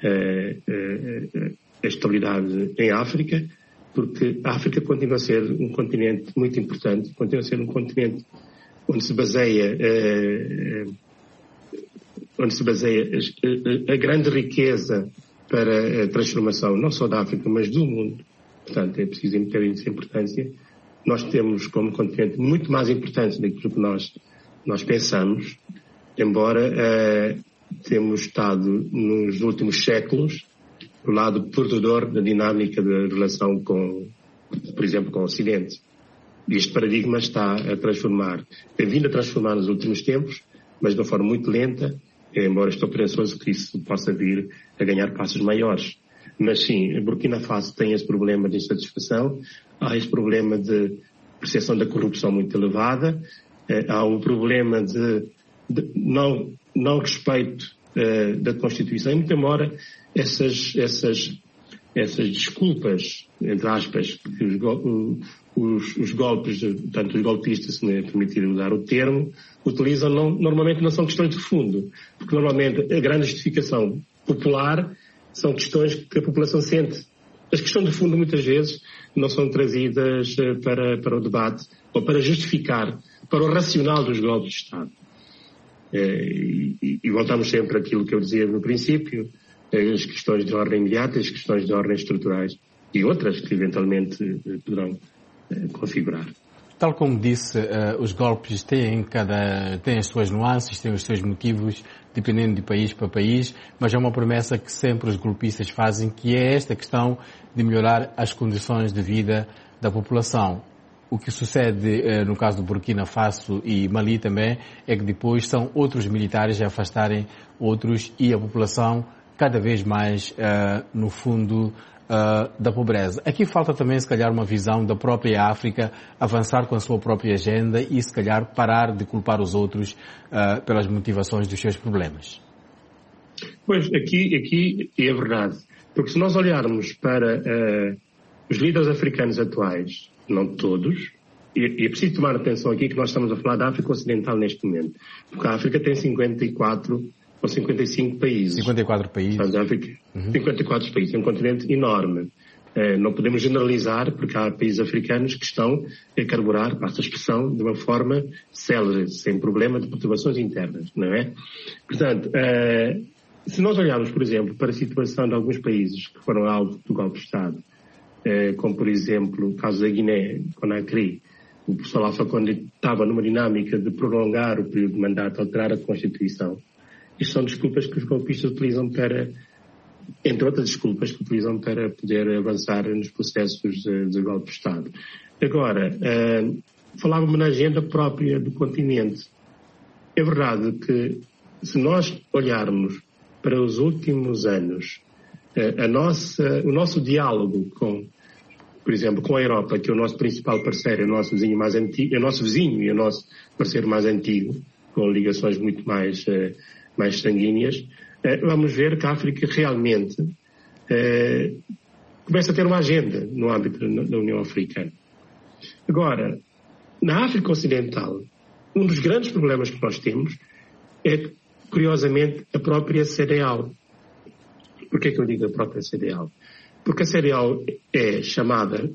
[SPEAKER 13] a estabilidade em África, porque a África continua a ser um continente muito importante, continua a ser um continente onde se baseia a grande riqueza para a transformação, não só da África, mas do mundo. Portanto, é preciso ter isso em importância. Nós temos como continente muito mais importante daquilo que nós pensamos, embora temos estado nos últimos séculos do lado perdedor da dinâmica da relação por exemplo, com o Ocidente. E este paradigma está a transformar, tem vindo a transformar nos últimos tempos, mas de uma forma muito lenta, embora estou esperançoso que isso possa vir a ganhar passos maiores. Mas sim, a Burkina Faso tem esse problema de insatisfação, há esse problema de percepção da corrupção muito elevada, há um problema de não respeito da Constituição, e muito embora essas desculpas, entre aspas, que os golpes, tanto os golpistas, se me permitir usar o termo, utilizam, normalmente não são questões de fundo, porque normalmente a grande justificação popular são questões que a população sente. As questões de fundo muitas vezes não são trazidas para o debate ou para justificar, para o racional dos golpes de Estado. E voltamos sempre àquilo que eu dizia no princípio, as questões de ordem imediata, as questões de ordem estruturais e outras que eventualmente poderão configurar.
[SPEAKER 12] Tal como disse, os golpes têm as suas nuances, têm os seus motivos, dependendo de país para país, mas é uma promessa que sempre os golpistas fazem, que é esta questão de melhorar as condições de vida da população. O que sucede no caso do Burkina Faso e Mali também é que depois são outros militares a afastarem outros e a população cada vez mais no fundo da pobreza. Aqui falta também, se calhar, uma visão da própria África, avançar com a sua própria agenda e, se calhar, parar de culpar os outros pelas motivações dos seus problemas.
[SPEAKER 13] Pois, aqui é verdade. Porque se nós olharmos para os líderes africanos atuais, não todos, e é preciso tomar atenção aqui que nós estamos a falar da África Ocidental neste momento, porque a África tem 54 ou 55 países.
[SPEAKER 12] 54 países.
[SPEAKER 13] 54 países, é um continente enorme. Não podemos generalizar, porque há países africanos que estão a carburar, passa a expressão, de uma forma célere, sem problema de perturbações internas, não é? Portanto, se nós olharmos, por exemplo, para a situação de alguns países que foram alvo do golpe de Estado, como, por exemplo, o caso da Guiné, Conakry, o professor Alpha Condé estava numa dinâmica de prolongar o período de mandato, alterar a Constituição. Isto são desculpas que os golpistas utilizam entre outras desculpas que utilizam para poder avançar nos processos de golpe de Estado. Agora, falava-me na agenda própria do continente. É verdade que, se nós olharmos para os últimos anos, o nosso diálogo por exemplo, com a Europa, que é o nosso principal parceiro, é o nosso vizinho mais antigo, é o nosso vizinho e o nosso parceiro mais antigo, com ligações muito mais sanguíneas, vamos ver que a África realmente começa a ter uma agenda no âmbito da União Africana. Agora, na África Ocidental, um dos grandes problemas que nós temos é, curiosamente, a própria CEDEAO. Por que é que eu digo a própria CEDEAO? Porque a CEDEAO é chamada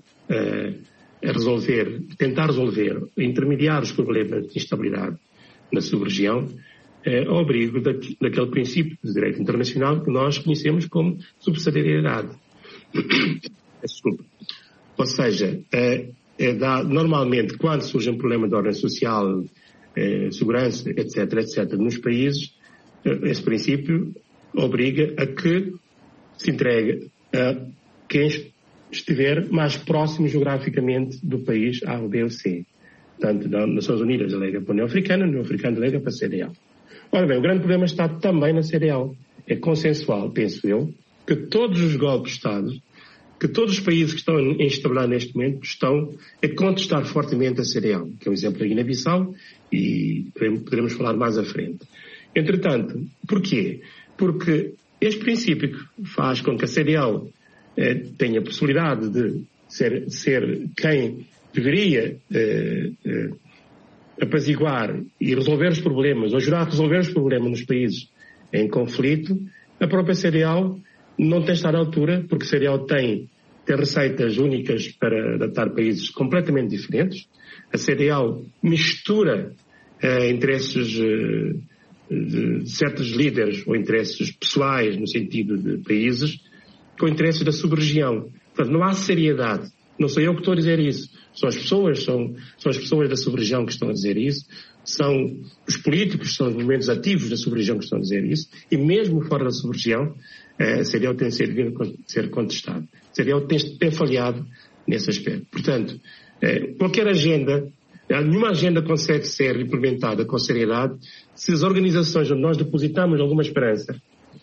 [SPEAKER 13] a tentar resolver, a intermediar os problemas de instabilidade na sub-região, ao abrigo daquele princípio de direito internacional que nós conhecemos como subsidiariedade. Desculpa. Ou seja, normalmente, quando surge um problema de ordem social, segurança, etc., nos países, esse princípio obriga a que se entregue a quem estiver mais próximo geograficamente do país A, B ou C. Portanto, das Nações Unidas delega para a União Africana delega para a CEDEAO. Ora bem, o grande problema está também na CEDEAO. É consensual, penso eu, que todos os golpes de Estado, que todos os países que estão em instabilidade neste momento estão a contestar fortemente a CEDEAO, que é um exemplo da Guiné-Bissau, e poderemos falar mais à frente. Entretanto, porquê? Porque este princípio que faz com que a CEDEAO tenha a possibilidade de ser quem deveria apaziguar e resolver os problemas, ou ajudar a resolver os problemas nos países em conflito, a própria CEDEAO não tem estado à altura, porque a CEDEAO tem receitas únicas para adaptar países completamente diferentes. A CEDEAO mistura interesses de certos líderes ou interesses pessoais no sentido de países com interesses da sub-região. Portanto, não há seriedade. Não sou eu que estou a dizer isso. São as pessoas da sub-região que estão a dizer isso. São os políticos, são os movimentos ativos da sub-região que estão a dizer isso. E mesmo fora da sub-região, a CEDEAO tem de ser contestado. A CEDEAO tem falhado nesse aspecto. Portanto, qualquer agenda, nenhuma agenda consegue ser implementada com seriedade se as organizações onde nós depositamos alguma esperança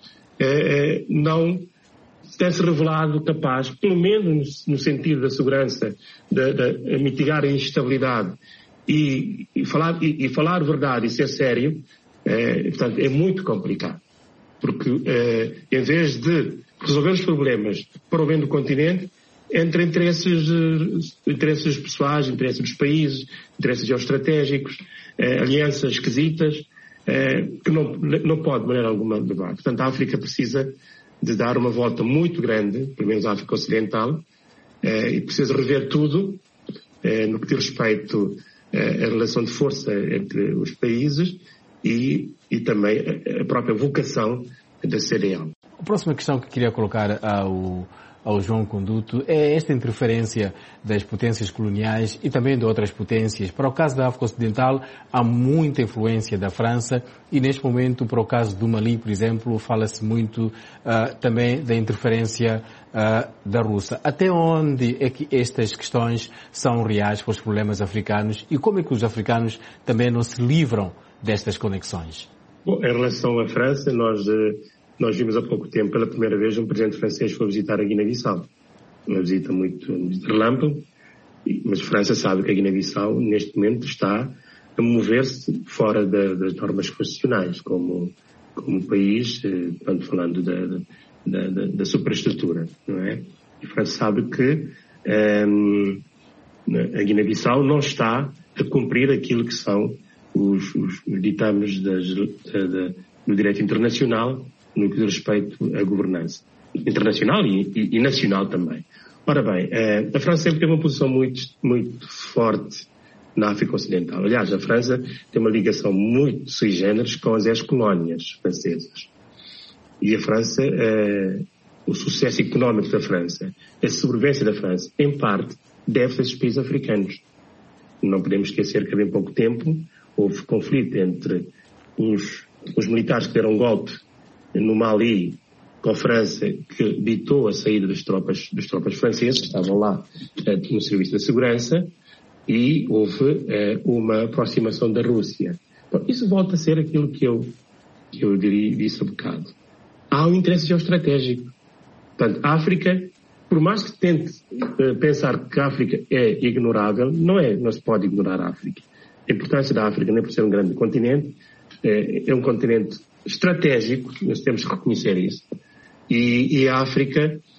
[SPEAKER 13] não tem-se revelado capaz, pelo menos no sentido da segurança, de mitigar a instabilidade e falar verdade e ser sério, portanto, é muito complicado. Porque, em vez de resolver os problemas para o bem do continente, entre interesses pessoais, interesses dos países, interesses geoestratégicos, alianças esquisitas, que não pode de maneira alguma levar. Portanto, a África precisa de dar uma volta muito grande, pelo menos a África Ocidental, e precisa rever tudo no que diz respeito à relação de força entre os países e também a própria vocação da CEDEAO.
[SPEAKER 12] A próxima questão que queria colocar ao João Conduto é esta interferência das potências coloniais e também de outras potências. Para o caso da África Ocidental, há muita influência da França e, neste momento, para o caso do Mali, por exemplo, fala-se muito também da interferência da Rússia. Até onde é que estas questões são reais para os problemas africanos e como é que os africanos também não se livram destas conexões?
[SPEAKER 13] Bom, em relação à França, nós vimos há pouco tempo, pela primeira vez, um presidente francês foi visitar a Guiné-Bissau. Uma visita muito relâmpago, mas a França sabe que a Guiné-Bissau, neste momento, está a mover-se fora das normas constitucionais, como país, falando da superestrutura, não é? A França sabe que a Guiné-Bissau não está a cumprir aquilo que são os ditames do direito internacional no que diz respeito à governança internacional e nacional também. Ora bem, a França sempre teve uma posição muito, muito forte na África Ocidental. Aliás, a França tem uma ligação muito sui generis com as ex-colónias francesas. E a França, o sucesso económico da França, a sobrevivência da França, em parte, deve-se a esses países africanos. Não podemos esquecer que há bem pouco tempo houve conflito entre os militares que deram um golpe no Mali com a França, que ditou a saída das tropas francesas, que estavam lá no serviço da segurança, e houve uma aproximação da Rússia. Então, isso volta a ser aquilo que eu disse há bocado. Há um interesse geoestratégico. Portanto, a África, por mais que tente pensar que a África é ignorável, não se pode ignorar a África. A importância da África, nem por ser um grande continente, é um continente estratégico, nós temos que reconhecer isso. E a África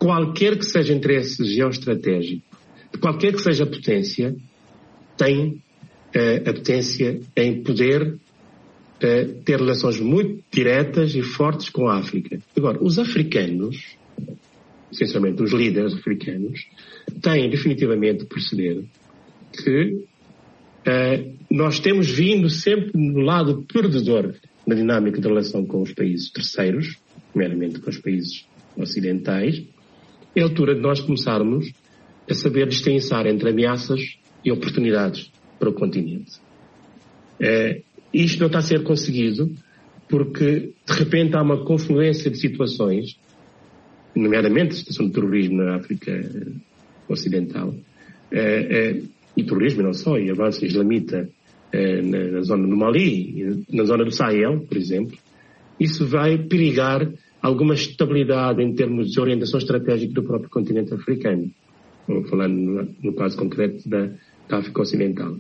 [SPEAKER 13] qualquer que seja interesse geoestratégico, de qualquer que seja a potência, tem a potência em poder ter relações muito diretas e fortes com a África. Agora, os africanos, essencialmente os líderes africanos, têm definitivamente de perceber que nós temos vindo sempre no lado perdedor na dinâmica de relação com os países terceiros, meramente com os países ocidentais. É a altura de nós começarmos a saber distinguir entre ameaças e oportunidades para o continente. Isto não está a ser conseguido porque, de repente, há uma confluência de situações, nomeadamente a situação do terrorismo na África Ocidental, e terrorismo não só, e avanço islamita na zona do Mali, na zona do Sahel, por exemplo. Isso vai perigar alguma estabilidade em termos de orientação estratégica do próprio continente africano, falando no caso concreto da África Ocidental.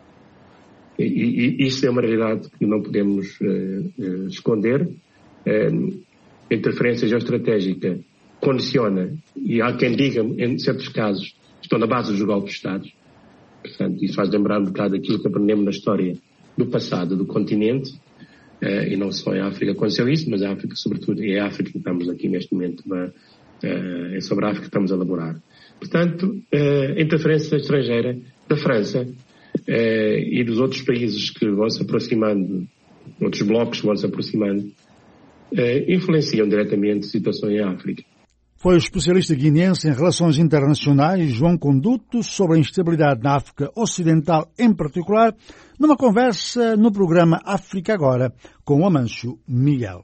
[SPEAKER 13] E isso é uma realidade que não podemos esconder. A interferência geoestratégica condiciona, e há quem diga, em certos casos, estão na base dos golpes de Estado. Portanto, isso faz lembrar um bocado aquilo que aprendemos na história do passado do continente, e não só em África aconteceu isso, mas a África, sobretudo, e é a África que estamos aqui neste momento, é sobre a África que estamos a elaborar. Portanto, a interferência estrangeira da França e dos outros países que vão se aproximando, outros blocos que vão se aproximando, influenciam diretamente a situação em África.
[SPEAKER 2] Foi o especialista guineense em relações internacionais, João Conduto, sobre a instabilidade na África Ocidental em particular, numa conversa no programa África Agora, com o Amancio Miguel.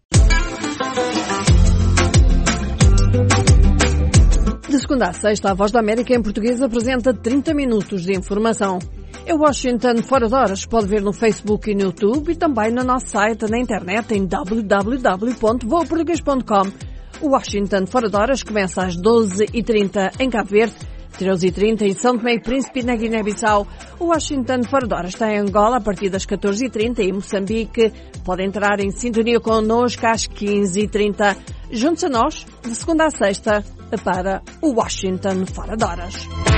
[SPEAKER 8] De segunda a sexta, a Voz da América em português apresenta 30 minutos de informação. É Washington Fora de Horas, pode ver no Facebook e no YouTube e também no nosso site na internet em www.voaportugues.com. O Washington Fora de Horas começa às 12h30 em Cabo Verde, 13h30 em São Tomé e Príncipe na Guiné-Bissau. O Washington Fora de Horas está em Angola a partir das 14h30 e em Moçambique. Pode entrar em sintonia connosco às 15h30. Junte-se a nós, de segunda a sexta, para o Washington Fora de Horas.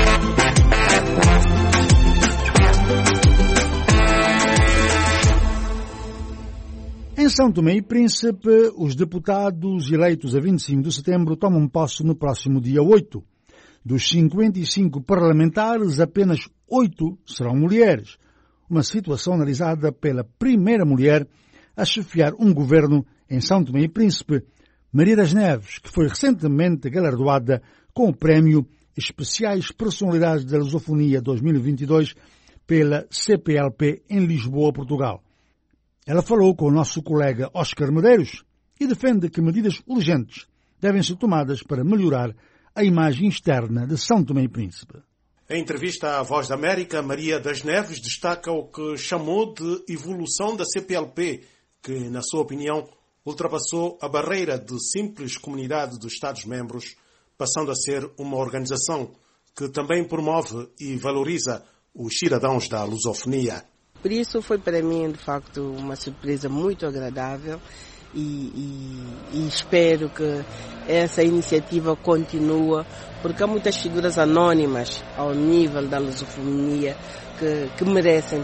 [SPEAKER 2] Em São Tomé e Príncipe, os deputados eleitos a 25 de setembro tomam posse no próximo dia 8. Dos 55 parlamentares, apenas 8 serão mulheres. Uma situação analisada pela primeira mulher a chefiar um governo em São Tomé e Príncipe, Maria das Neves, que foi recentemente galardoada com o prémio Especiais Personalidades da Lusofonia 2022 pela CPLP em Lisboa, Portugal. Ela falou com o nosso colega Oscar Medeiros e defende que medidas urgentes devem ser tomadas para melhorar a imagem externa de São Tomé e Príncipe.
[SPEAKER 14] Em entrevista à Voz da América, Maria das Neves destaca o que chamou de evolução da CPLP, que, na sua opinião, ultrapassou a barreira de simples comunidade dos Estados-membros, passando a ser uma organização que também promove e valoriza os cidadãos da lusofonia.
[SPEAKER 15] Por isso foi para mim, de facto, uma surpresa muito agradável e espero que essa iniciativa continue, porque há muitas figuras anónimas ao nível da lusofonia que merecem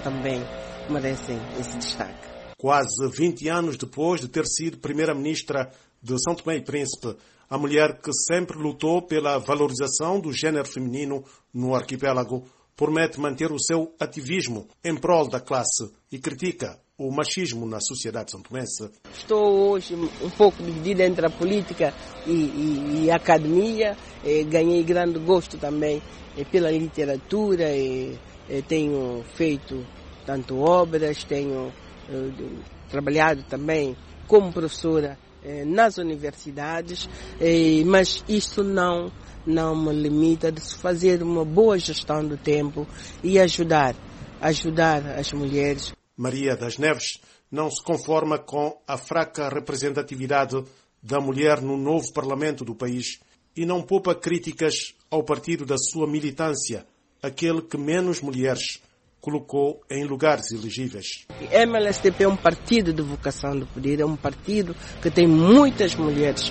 [SPEAKER 15] esse destaque.
[SPEAKER 14] Quase 20 anos depois de ter sido primeira-ministra de São Tomé e Príncipe, a mulher que sempre lutou pela valorização do género feminino no arquipélago promete manter o seu ativismo em prol da classe e critica o machismo na sociedade santomense.
[SPEAKER 15] Estou hoje um pouco dividida entre a política e a academia. Ganhei grande gosto também pela literatura. Tenho feito tanto obras, tenho trabalhado também como professora nas universidades, mas isso não me limita de se fazer uma boa gestão do tempo e ajudar as mulheres.
[SPEAKER 14] Maria das Neves não se conforma com a fraca representatividade da mulher no novo Parlamento do país e não poupa críticas ao partido da sua militância, aquele que menos mulheres colocou em lugares elegíveis.
[SPEAKER 15] MLSTP é um partido de vocação do poder, é um partido que tem muitas mulheres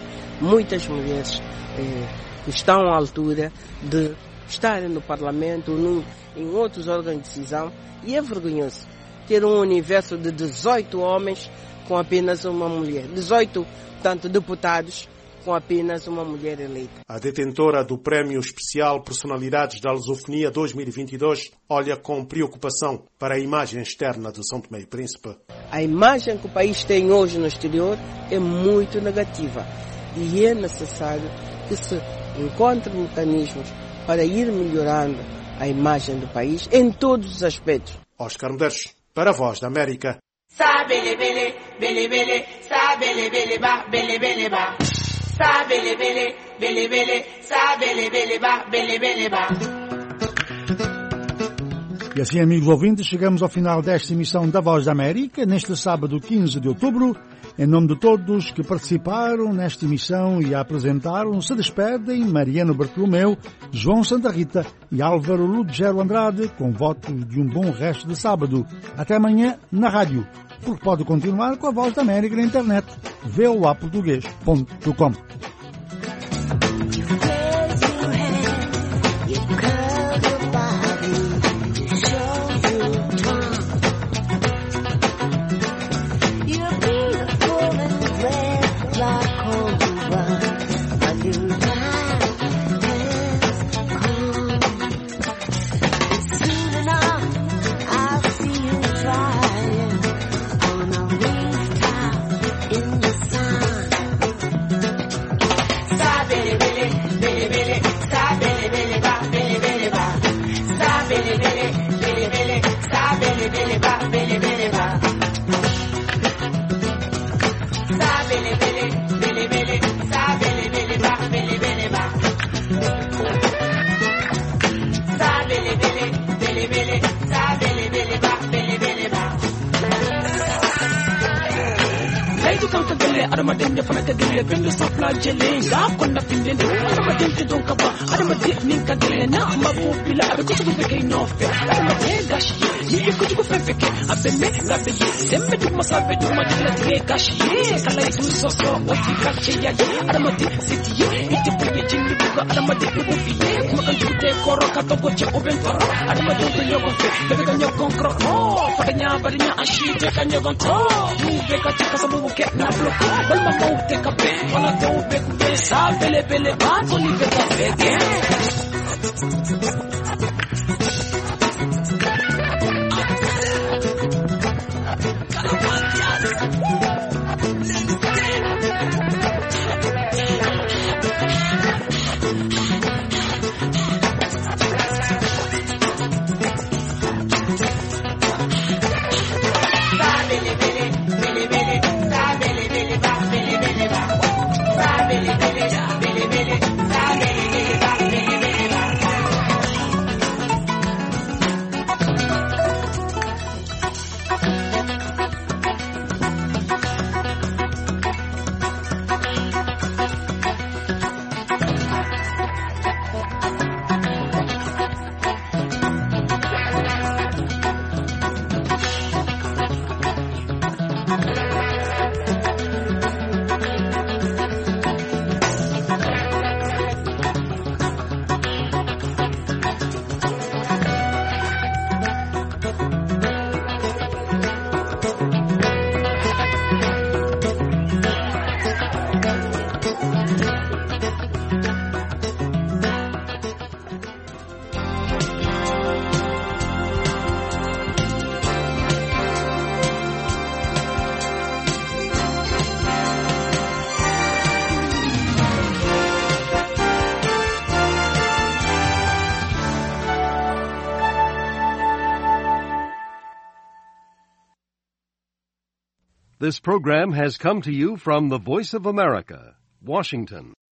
[SPEAKER 15] que estão à altura de estarem no Parlamento, em outros órgãos de decisão, e é vergonhoso ter um universo de 18 homens com apenas uma mulher, 18, tanto deputados, com apenas uma mulher eleita.
[SPEAKER 14] A detentora do Prémio Especial Personalidades da Lusofonia 2022 olha com preocupação para a imagem externa de São Tomé e Príncipe.
[SPEAKER 15] A imagem que o país tem hoje no exterior é muito negativa e é necessário que se encontrem mecanismos para ir melhorando a imagem do país em todos os aspectos.
[SPEAKER 14] Oscar Medeiros, para a Voz da América.
[SPEAKER 2] E assim, amigos ouvintes, chegamos ao final desta emissão da Voz da América, neste sábado 15 de outubro. Em nome de todos que participaram nesta emissão e a apresentaram, se despedem Mariano Bartolomeu, João Santa Rita e Álvaro Ludgero Andrade, com votos de um bom resto de sábado. Até amanhã na rádio, porque pode continuar com a Voz da América na internet, voaportugues.com.
[SPEAKER 16] Armadilha fana kadile pendo sapla jelenga konna pindende armadilha donkaba armadilha ninka delena mabubila abikutu beke inofe armadilha gashi yikutu fefeke abeme gabe sembe tu masabe tu madila tige gashi kala tu soso otika cheya armadilha sitiye itipuye jindi buga armadilha bufiye makantute koro katoko che obentoro armadilha yogonfe bebe kanyo konkro fadanya barinya ashite kanyo gonto ube katika sabu ke na bloko balma moute kape wala te ube kube sa bele bele ba to ni be kape ge
[SPEAKER 17] This program has come to you from the Voice of America, Washington.